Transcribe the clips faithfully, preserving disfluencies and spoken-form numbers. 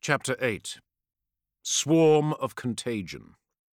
Chapter eight. Swarm of Contagion.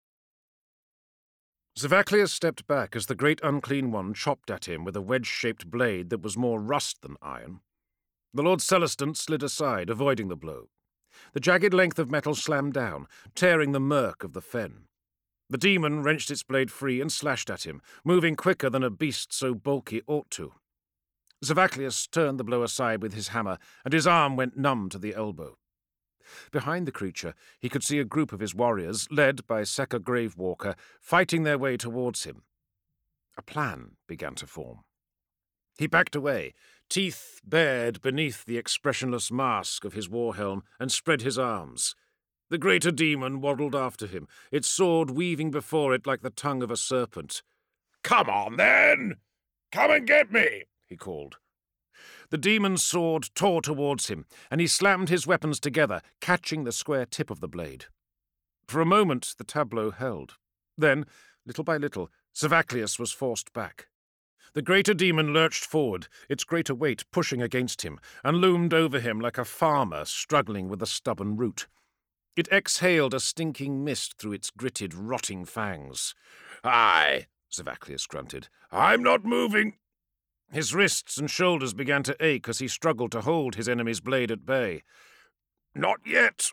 Zavaclius stepped back as the great unclean one chopped at him with a wedge-shaped blade that was more rust than iron. The Lord Celestant slid aside, avoiding the blow. The jagged length of metal slammed down, tearing the murk of the fen. The demon wrenched its blade free and slashed at him, moving quicker than a beast so bulky ought to. Zavaclius turned the blow aside with his hammer, and his arm went numb to the elbow. Behind the creature, he could see a group of his warriors, led by Seca Gravewalker, fighting their way towards him. A plan began to form. He backed away, teeth bared beneath the expressionless mask of his war helm, and spread his arms. The greater demon waddled after him, its sword weaving before it like the tongue of a serpent. "Come on, then! Come and get me!" he called. The demon's sword tore towards him, and he slammed his weapons together, catching the square tip of the blade. For a moment the tableau held. Then, little by little, Zavaclius was forced back. The greater demon lurched forward, its greater weight pushing against him, and loomed over him like a farmer struggling with a stubborn root. It exhaled a stinking mist through its gritted, rotting fangs. "Aye," Zavaclius grunted. "I'm not moving." His wrists and shoulders began to ache as he struggled to hold his enemy's blade at bay. "Not yet."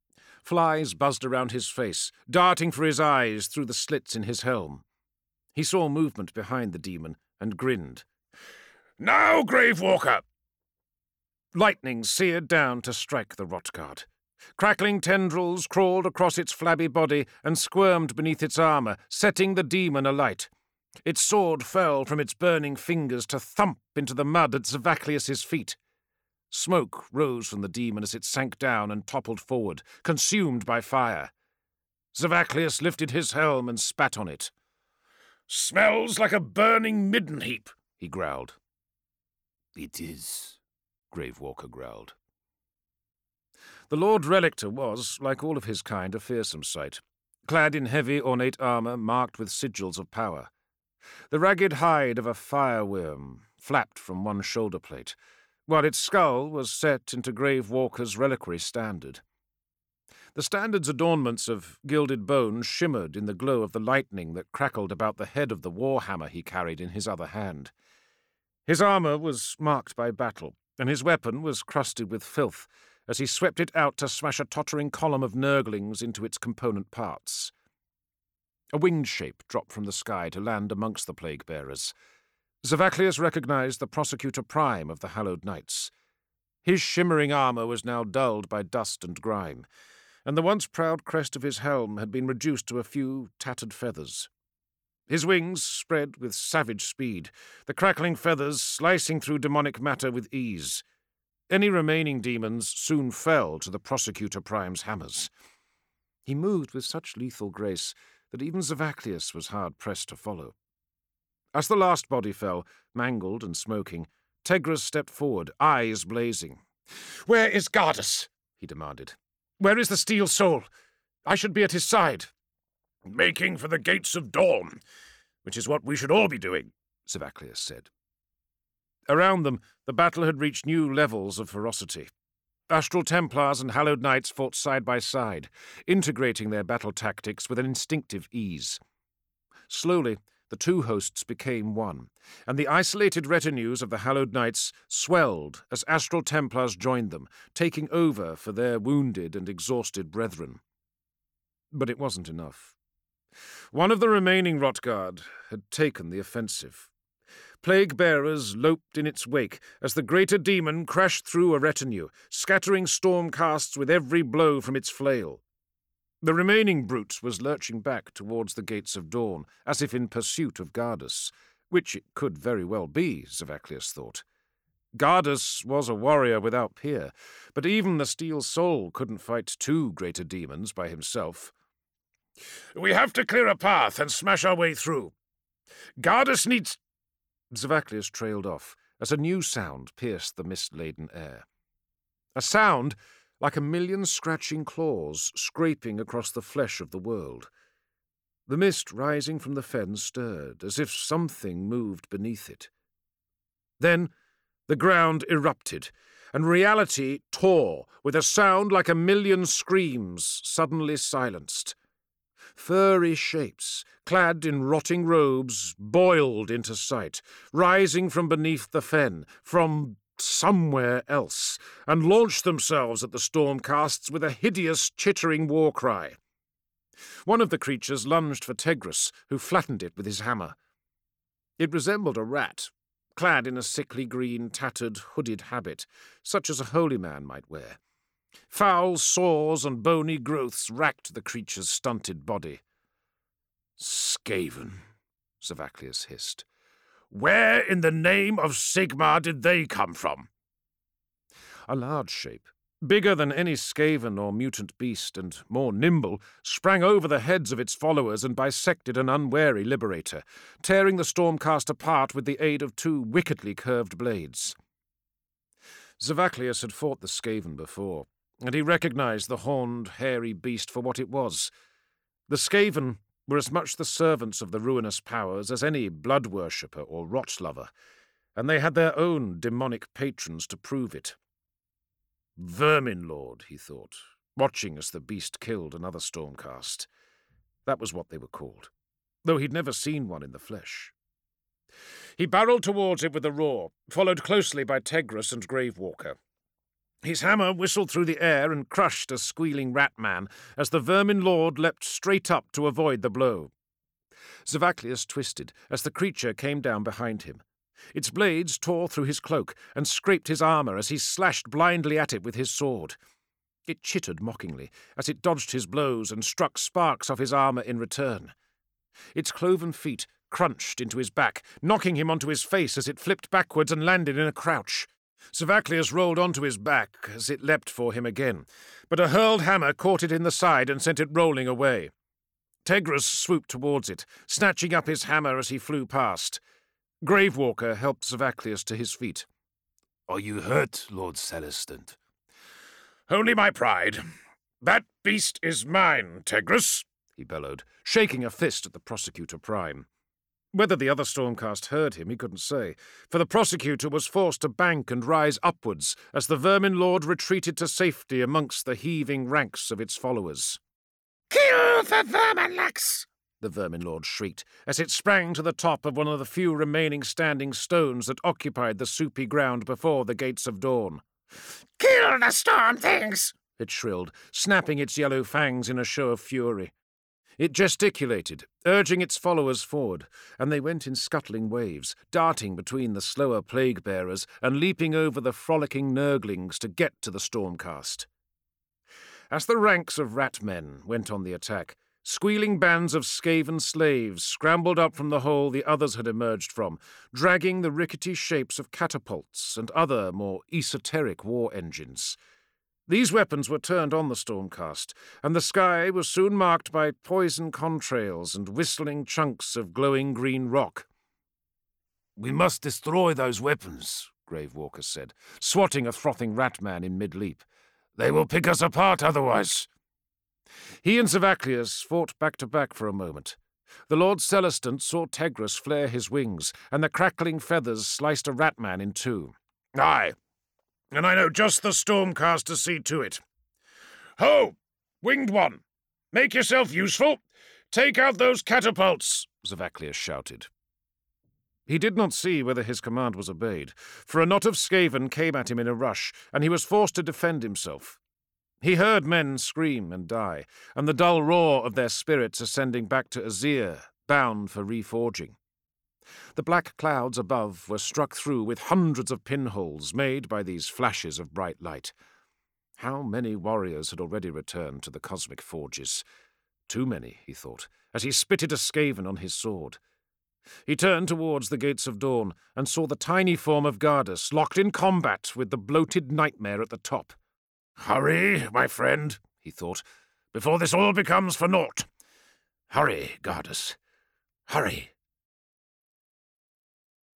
Flies buzzed around his face, darting for his eyes through the slits in his helm. He saw movement behind the demon and grinned. "Now, Gravewalker!" Lightning seared down to strike the rot-guard. Crackling tendrils crawled across its flabby body and squirmed beneath its armor, setting the demon alight. Its sword fell from its burning fingers to thump into the mud at Zavaclius's feet. Smoke rose from the demon as it sank down and toppled forward, consumed by fire. Zavaclius lifted his helm and spat on it. "Smells like a burning midden heap," he growled. "It is," Gravewalker growled. The Lord Relictor was, like all of his kind, a fearsome sight, clad in heavy, ornate armor marked with sigils of power. The ragged hide of a fireworm flapped from one shoulder plate, while its skull was set into Gravewalker's reliquary standard. The standard's adornments of gilded bone shimmered in the glow of the lightning that crackled about the head of the warhammer he carried in his other hand. His armor was marked by battle, and his weapon was crusted with filth as he swept it out to smash a tottering column of nurglings into its component parts. A winged shape dropped from the sky to land amongst the plague-bearers. Zavaclius recognized the Prosecutor Prime of the Hallowed Knights. His shimmering armor was now dulled by dust and grime, and the once proud crest of his helm had been reduced to a few tattered feathers. His wings spread with savage speed, the crackling feathers slicing through demonic matter with ease. Any remaining demons soon fell to the Prosecutor Prime's hammers. He moved with such lethal grace that even Zavaclius was hard-pressed to follow. As the last body fell, mangled and smoking, Tegras stepped forward, eyes blazing. "Where is Gardus?" he demanded. "Where is the Steel Soul? I should be at his side." "Making for the Gates of Dawn, which is what we should all be doing," Zavaclius said. Around them, the battle had reached new levels of ferocity. Astral Templars and Hallowed Knights fought side by side, integrating their battle tactics with an instinctive ease. Slowly, the two hosts became one, and the isolated retinues of the Hallowed Knights swelled as Astral Templars joined them, taking over for their wounded and exhausted brethren. But it wasn't enough. One of the remaining Rotguard had taken the offensive. Plague-bearers loped in its wake as the greater demon crashed through a retinue, scattering storm-casts with every blow from its flail. The remaining brute was lurching back towards the Gates of Dawn, as if in pursuit of Gardus, which it could very well be, Zavaclius thought. Gardus was a warrior without peer, but even the Steel Soul couldn't fight two greater demons by himself. "We have to clear a path and smash our way through. Gardus needs—" Zavaclius trailed off as a new sound pierced the mist-laden air. A sound like a million scratching claws scraping across the flesh of the world. The mist rising from the fen stirred, as if something moved beneath it. Then the ground erupted, and reality tore with a sound like a million screams suddenly silenced. Furry shapes, clad in rotting robes, boiled into sight, rising from beneath the fen, from somewhere else, and launched themselves at the stormcasts with a hideous, chittering war cry. One of the creatures lunged for Tegris, who flattened it with his hammer. It resembled a rat, clad in a sickly green, tattered, hooded habit, such as a holy man might wear. Foul sores and bony growths racked the creature's stunted body. "Skaven," Servaclius hissed. "Where in the name of Sigmar did they come from?" A large shape, bigger than any Skaven or mutant beast and more nimble, sprang over the heads of its followers and bisected an unwary liberator, tearing the Stormcast apart with the aid of two wickedly curved blades. Servaclius had fought the Skaven before, and he recognized the horned, hairy beast for what it was. The Skaven were as much the servants of the ruinous powers as any blood worshipper or rot lover, and they had their own demonic patrons to prove it. Vermin Lord, he thought, watching as the beast killed another Stormcast. That was what they were called, though he'd never seen one in the flesh. He barreled towards it with a roar, followed closely by Tegris and Gravewalker. His hammer whistled through the air and crushed a squealing rat man as the Vermin Lord leapt straight up to avoid the blow. Servaclius twisted as the creature came down behind him. Its blades tore through his cloak and scraped his armour as he slashed blindly at it with his sword. It chittered mockingly as it dodged his blows and struck sparks off his armour in return. Its cloven feet crunched into his back, knocking him onto his face as it flipped backwards and landed in a crouch. Servaclius rolled onto his back as it leapt for him again, but a hurled hammer caught it in the side and sent it rolling away. Tegris swooped towards it, snatching up his hammer as he flew past. Gravewalker helped Servaclius to his feet. "Are you hurt, Lord Celestant?" "Only my pride. That beast is mine, Tegris," he bellowed, shaking a fist at the Prosecutor Prime. Whether the other Stormcast heard him, he couldn't say, for the Prosecutor was forced to bank and rise upwards as the Vermin Lord retreated to safety amongst the heaving ranks of its followers. "Kill the Verminlax!" the Vermin Lord shrieked as it sprang to the top of one of the few remaining standing stones that occupied the soupy ground before the Gates of Dawn. "Kill the storm things!" it shrilled, snapping its yellow fangs in a show of fury. It gesticulated, urging its followers forward, and they went in scuttling waves, darting between the slower plague-bearers and leaping over the frolicking nurglings to get to the Stormcast. As the ranks of rat-men went on the attack, squealing bands of Skaven slaves scrambled up from the hole the others had emerged from, dragging the rickety shapes of catapults and other more esoteric war engines. These weapons were turned on the Stormcast, and the sky was soon marked by poison contrails and whistling chunks of glowing green rock. "We must destroy those weapons," Gravewalker said, swatting a frothing rat-man in mid-leap. "They will pick us apart otherwise." He and Servaclius fought back-to-back for a moment. The Lord Celestant saw Tegris flare his wings, and the crackling feathers sliced a rat-man in two. "Aye, and I know just the Stormcast to see to it. Ho! Winged one! Make yourself useful! Take out those catapults!" Servaclius shouted. He did not see whether his command was obeyed, for a knot of Skaven came at him in a rush, and he was forced to defend himself. He heard men scream and die, and the dull roar of their spirits ascending back to Azir, bound for reforging. The black clouds above were struck through with hundreds of pinholes made by these flashes of bright light. How many warriors had already returned to the cosmic forges? Too many, he thought, as he spitted a Skaven on his sword. He turned towards the Gates of Dawn and saw the tiny form of Gardas locked in combat with the bloated nightmare at the top. "Hurry, my friend," he thought, "before this all becomes for naught. Hurry, Gardas, hurry."